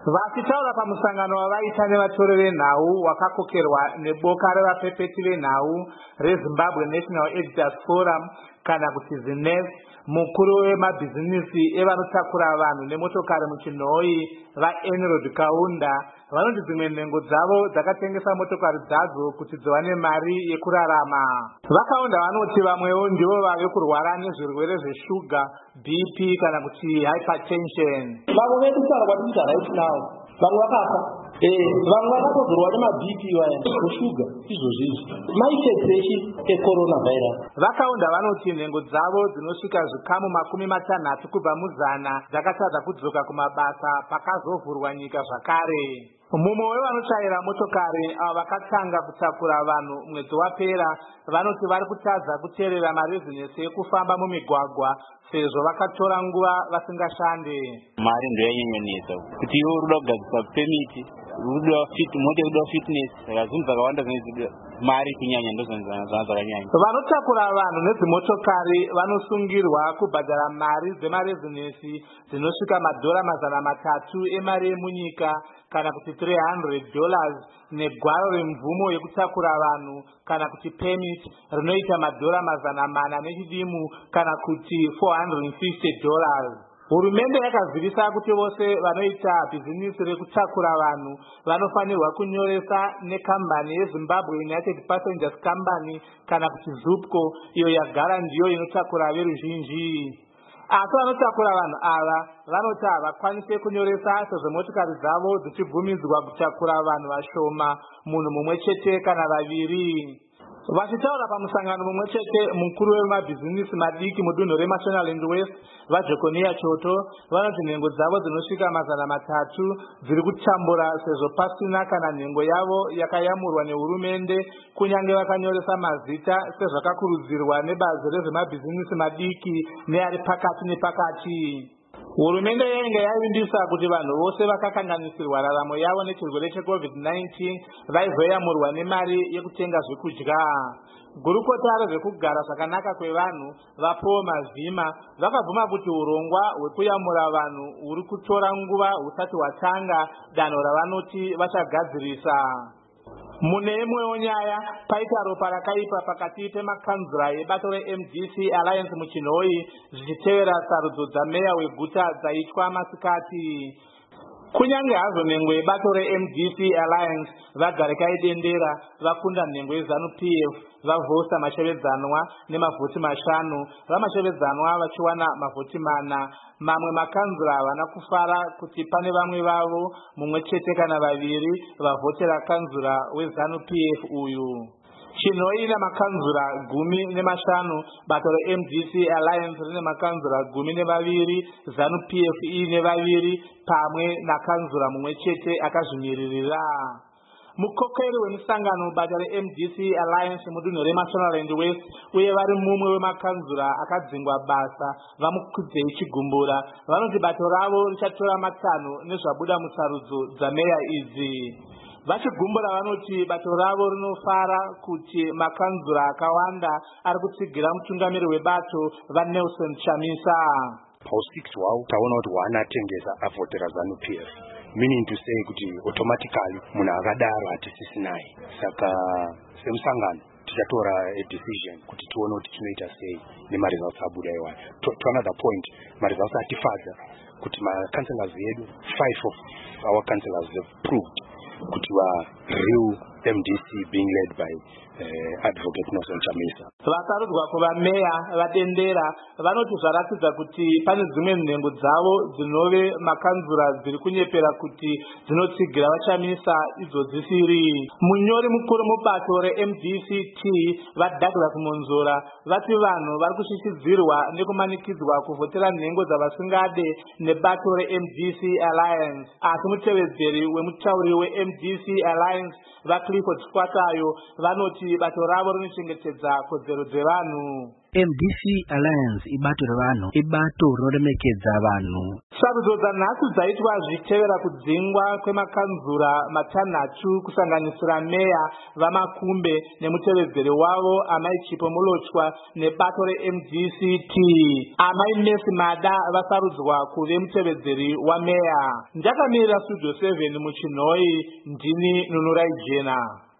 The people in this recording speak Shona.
Vachitaura pamusangano wavaita nevatori venhau wakakokerwa neboka revapepeti venhau reZimbabwe National Editors Forum kana kuti ZNEF, mukuru wemabhizinisi evanotakura vanhu nemotokari muchinhoi vaEnrod Kaunda vanoti dzimwe nhengo dzavo dzakatengesa motokari dzadzo kuti dziwane mari yekurarama. Vakaunda vanoti vamwewo ndivo vave kurwara nezvirwere zveshuga, BP kana kuti hypertension. Vamwe vedu saka kwatikuita right now vamwe vakafa, vamwe vakatozorwa nemabp vaya neshuga izvozvizvi maitedzeki eCoronavirus. Vakaunda vanoti nhengo dzavo dzinosvika zvikamu 60 kubva muzana dzakatadza kudzoka kumabasa pakazovhurwa nyika zvakare. Mumwe wevanochaira motokari ava vakatanga kutakura vanhu mwedzi wapera vanoti vari kutadza kuteerera marezinesi ekufamba mumigwagwa sezvo vakatora nguva vasingashande. Mari ndoyanyanyonesa kuti iwe uri kuda kugadzisa pemiti, mota kuda fitness, saka zvinhu zvakawanda zvinezida mari kunyanya ndozvakanyanya. Vanotakura vanhu nedzimotokari vanosungirwa kubhadhara mari dzemarezinesi dzinosvika $300 emari yemunyika kana kuti $300 negwaro remvumo yekutakura vanhu kana kuti permit rinoita $400 nechidimu kana kuti $450. Hurumende yakazivisa kuti vose vanoita bhizinisi rekutakura vanhu vanofanirwa kunyoresa nekambani yeZimbabwe United Passengers Company kana kuti ZUPCO, iyo yagara ndiyo inotakura veruzhinji. Asi vanotakura vanhu ava vanoti havakwanise kunyoresa sezvo motikari dzavo dzichibvumidzwa kutakura vanhu vashoma, munhu mumwe chete kana vaviri. Vachitaura pamusangano mumwe chete, mukuru wemabhizinisi madiki mudunhu reMashonaland West vaJokonia Choto vanoti nhengo dzavo dzinosvika $300 dziri kutambura sezvo pasina kana nhengo yavo yakayamurwa nehurumende kunyange vakanyoresa mazita sezvakakurudzirwa nebazi rezvemabhizinisi madiki neari pakati nepakati. Hurumende yainge yavimbisa kuti vanhu vose vakakanganisirwa raramo yavo nechirwere cheCovid-19 vaizoyamurwa nemari yekutenga zvekudya. Gurukota rezvekugara zvakanaka kwevanhu vaPaul Mazima vakabvuma kuti urongwa hwekuyamura vanhu huri kutora nguva husati hwatanga danho ravanoti vachagadzirisa. Mune imwewo nyaya, paita ropa rakaipa pakati pemakanzura ebato reMDC Alliance muchinhoi zvichitevera sarudzo dzameya weguta dzaitwa masikati. Kunyange hazvo nhengo yebato reMDC Alliance vaGarikai Dendera vakunda nhengo yeZANU-PF vavhosa mashevedzanwa nemavhoti 5, vamashevedzanwa vachiwana mavhoti 4. Mamwe makanzura havana kufara kuti pane vamwe vavo mumwe chete kana vaviri vavhotera kanzura weZANU-PF uyu. Chinhoi ina makanzura 15, bato reMDC Alliance rine makanzura 12, ZANU-PF ine 2 pamwe nakanzura mumwe chete akazvimiririra. Mukokeri wemusangano bata reMDC Alliance mudunhu reMashonaland West uye vari mumwe wemakanzura akadzingwa basa vamukudzei Chigumbura vanoti bato ravo richatora matanho nezvabuda musarudzo dzameya idzi. Vachigumbura vanoti bato ravo rinofara kuti makanzura akawanda ari kutsigira mutungamiri webato vaNelson Chamisa. Pa6 wao taona kuti wanatengesa avhotera ZANU-PF, meaning to say kuti automatically munhu akadaro hatisisi naye. Saka semusangano tichatora a decision kuti tione kuti tinoita sei nemaresults abuda iwayo. To another point, maresults atifadza kuti makanselors edu 5 of our councillors have proved kuti real MDC being led by Advocate Nelson Chamisa. Vasarudzwa kuva meya vaDendera vanoti zvaratidza kuti pane dzimwe nhengo dzavo dzinove makanzura dziri kunyepera kuti dzinotsigira vaChamisa idzo dzisiri. Munyori mukuru mubato reMDCT vaDouglas Monzora vati vanhu vari kushishidzirwa nekumanikidzwa kuvhotera nhengo dzavasingade nebato reMDC Alliance. Asi mutevedzeri wemutauri weMDC Alliance vaClifford Squatayo vanoti bato ravo rinochengetedza kodzero dzevanhu. MDC Alliance ibato revanhu ibato rinoremekedza vanhu. Sarudzo dzanhasi dzaitwa zvichitevera kudzingwa kwemakanzura matanhatu kusanganisira meya vaMakumbe nemutevedzeri wavo Amai Chipo Mulotshwa nebato reMDCT. Amai Messi Mada vasarudzwa kuve mutevedzeri wameya. Ndakamirira Studio 7 muChinhoi, ndini Nunurai Jena.